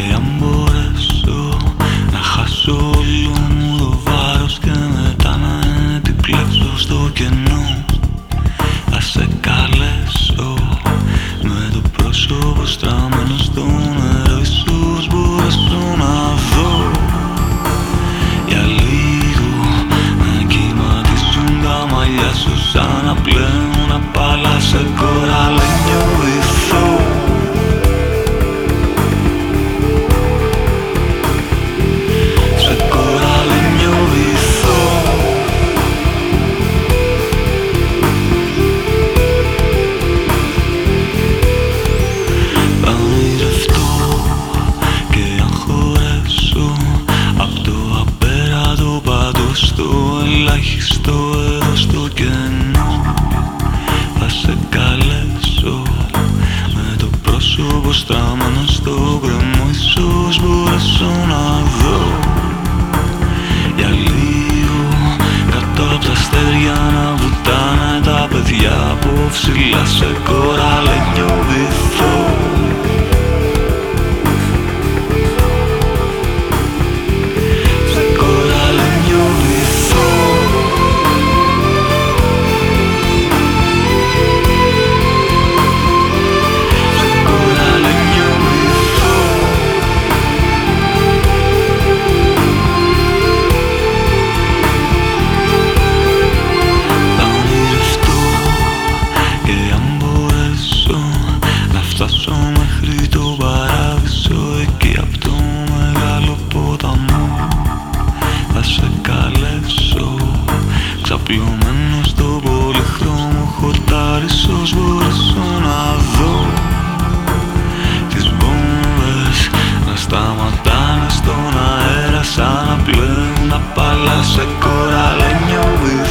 αν μπορέσω να χάσω όλο μου το βάρος και μετά να επιπλέξω στο κενό, θα σε καλέσω με το πρόσωπο στραμμένο στο νερό. Ίσως μπορέσω να δω για λίγο να κυματίσουν τα μαλλιά σου σαν να πλέουν απάλα σε κοραλένιο βυθό. Στο ελάχιστο εδώ στο κενό θα σε καλέσω με το πρόσωπο στραμμένο στο κρεμό. Ίσως μπορέσω να δω για λίγο κάτω απ' τα αστέρια να βουτάνε τα παιδιά από ψηλά σε κοραλένιο βυθό. Φτάσω μέχρι το παράδεισο εκεί απ' το μεγάλο ποταμό, θα σε καλέσω ξαπλωμένο στο πολυχρώμο χορτάρι. Ίσως μπορέσω να δω τις βόμβες να σταματάνε στον αέρα σαν να πλέουν απαλά σε κοραλένιο βυθό.